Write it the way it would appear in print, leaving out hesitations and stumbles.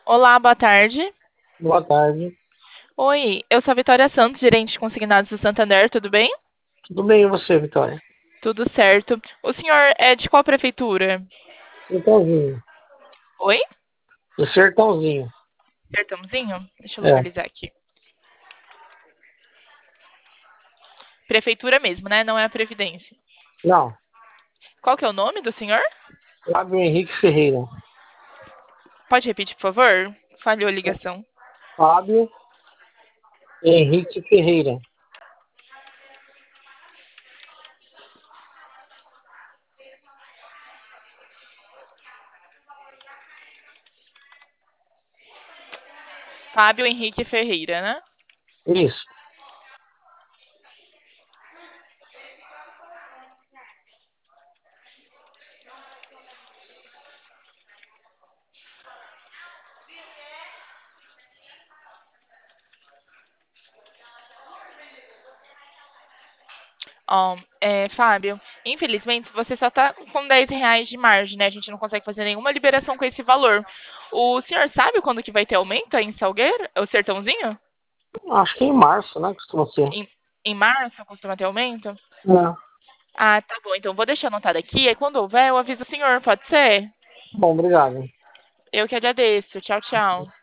Olá, boa tarde. Boa tarde. Oi, eu sou a Vitória Santos, gerente de consignados do Santander, tudo bem? Tudo bem e você, Vitória? Tudo certo. O senhor é de qual prefeitura? Sertãozinho. Oi? Do Sertãozinho. Sertãozinho? Deixa eu É. localizar aqui. Prefeitura mesmo, né? Não é a Previdência. Não. Qual que é o nome do senhor? Fábio Henrique Ferreira. Pode repetir, por favor? Falhou a ligação. Fábio Henrique Ferreira. Fábio Henrique Ferreira, né? Isso. Ó, Fábio, infelizmente você só tá com R$ 10 de margem, né? A gente não consegue fazer nenhuma liberação com esse valor. O senhor sabe quando que vai ter aumento aí em Salgueiro? O Sertãozinho? Acho que em março, né? Costuma ser. Em, em março costuma ter aumento? É. Ah, tá bom. Então vou deixar anotado aqui. Aí quando houver, eu aviso o senhor, pode ser? Bom, obrigado. Eu que agradeço. Tchau, tchau.